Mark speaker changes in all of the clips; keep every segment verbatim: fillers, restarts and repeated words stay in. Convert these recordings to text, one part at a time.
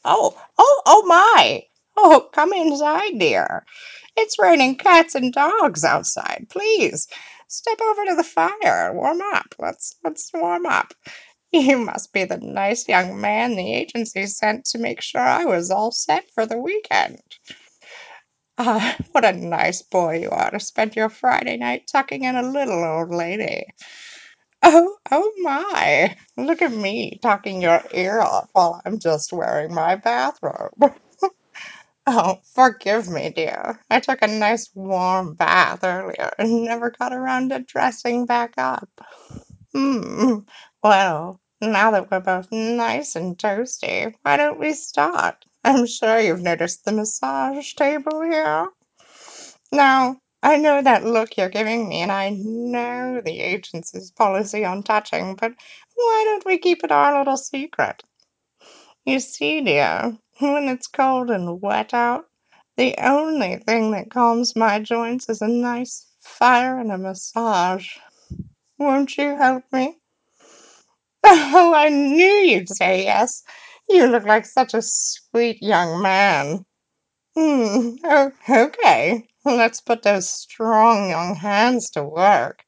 Speaker 1: Oh, oh, oh my! Oh, come inside, dear. It's raining cats and dogs outside. Please, step over to the fire and warm up. Let's let's warm up. You must be the nice young man the agency sent to make sure I was all set for the weekend. Ah, what a nice boy you are to spend your Friday night tucking in a little old lady. Oh, oh my! Look at me tucking your ear off while I'm just wearing my bathrobe. Oh, forgive me, dear. I took a nice warm bath earlier and never got around to dressing back up. Hmm. Well, now that we're both nice and toasty, why don't we start? I'm sure you've noticed the massage table here. Now, I know that look you're giving me, and I know the agency's policy on touching, but why don't we keep it our little secret? You see, dear, when it's cold and wet out, the only thing that calms my joints is a nice fire and a massage. Won't you help me? Oh, I knew you'd say yes. You look like such a sweet young man. Hmm, oh, okay. Let's put those strong young hands to work.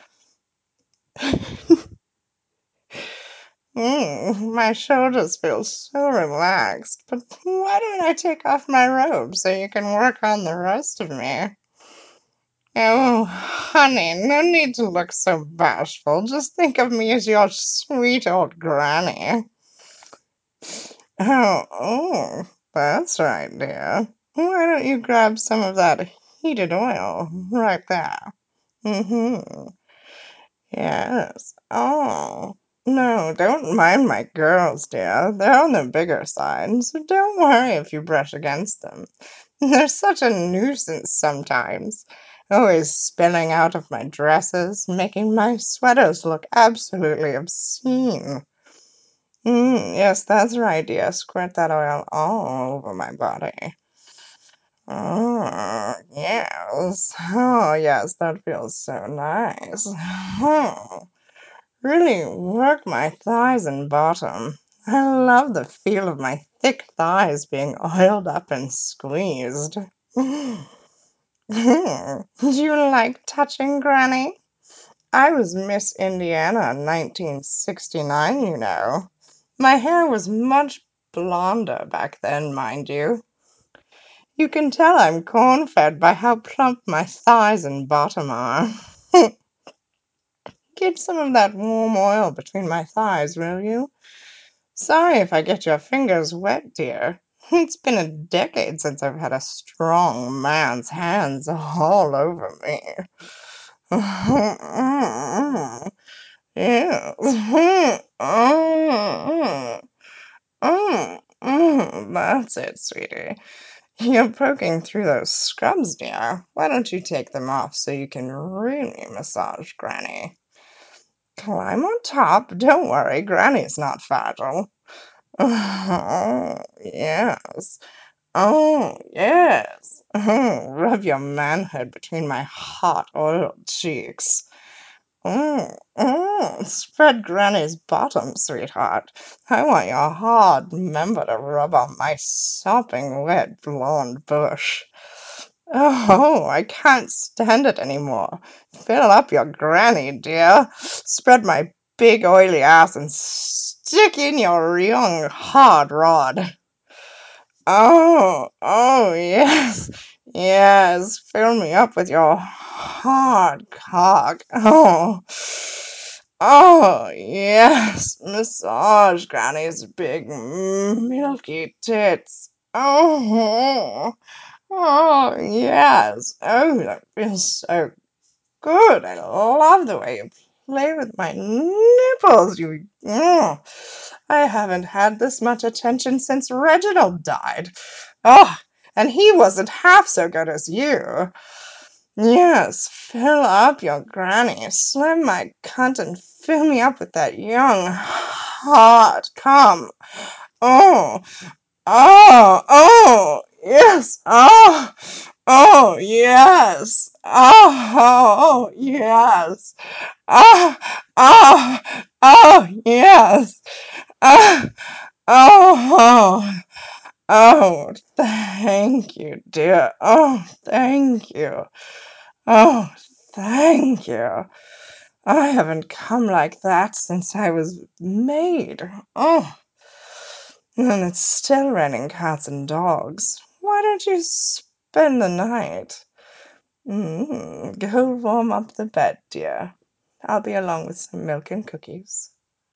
Speaker 1: Hmm, my shoulders feel so relaxed, but why don't I take off my robe so you can work on the rest of me? Oh, honey, no need to look so bashful. Just think of me as your sweet old granny. Oh, oh, that's right, dear. Why don't you grab some of that heated oil right there? Mm-hmm. Yes. Oh. No, don't mind my girls, dear. They're on the bigger side, so don't worry if you brush against them. They're such a nuisance sometimes. Always spilling out of my dresses, making my sweaters look absolutely obscene. Mm, yes, that's right, dear. Squirt that oil all over my body. Oh, yes. Oh, yes, that feels so nice. Oh, really work my thighs and bottom. I love the feel of my thick thighs being oiled up and squeezed. Do you like touching, Granny? I was Miss Indiana in nineteen sixty-nine, you know. My hair was much blonder back then, mind you. You can tell I'm corn-fed by how plump my thighs and bottom are. Get some of that warm oil between my thighs, will you? Sorry if I get your fingers wet, dear. It's been a decade since I've had a strong man's hands all over me. Yes. Mm, mm, mm, that's it, sweetie. You're poking through those scrubs, dear. Why don't you take them off so you can really massage Granny? Climb on top. Don't worry, Granny's not fragile. Oh, yes. Oh, yes. Oh, rub your manhood between my hot, oiled cheeks. Mm, mm, spread Granny's bottom, sweetheart. I want your hard member to rub on my sopping wet blonde bush. Oh, I can't stand it anymore. Fill up your granny, dear. Spread my big oily ass and stick in your young hard rod. Oh, oh, yes, yes, fill me up with your hard cock. Oh, oh, yes, massage Granny's big milky tits. Oh, oh, yes, oh, that feels so good. I love the way you play with my nipples. You, mm. I haven't had this much attention since Reginald died. Oh, and he wasn't half so good as you. Yes, fill up your granny, slim my cunt, and fill me up with that young, hot cum. Oh, oh, oh, yes, oh, oh, yes, oh, oh, yes, oh, oh, oh, yes, oh, oh, Oh, thank you, dear. Oh, thank you. Oh, thank you. I haven't come like that since I was made. Oh, and it's still raining cats and dogs. Why don't you spend the night? Mm, go warm up the bed, dear. I'll be along with some milk and cookies.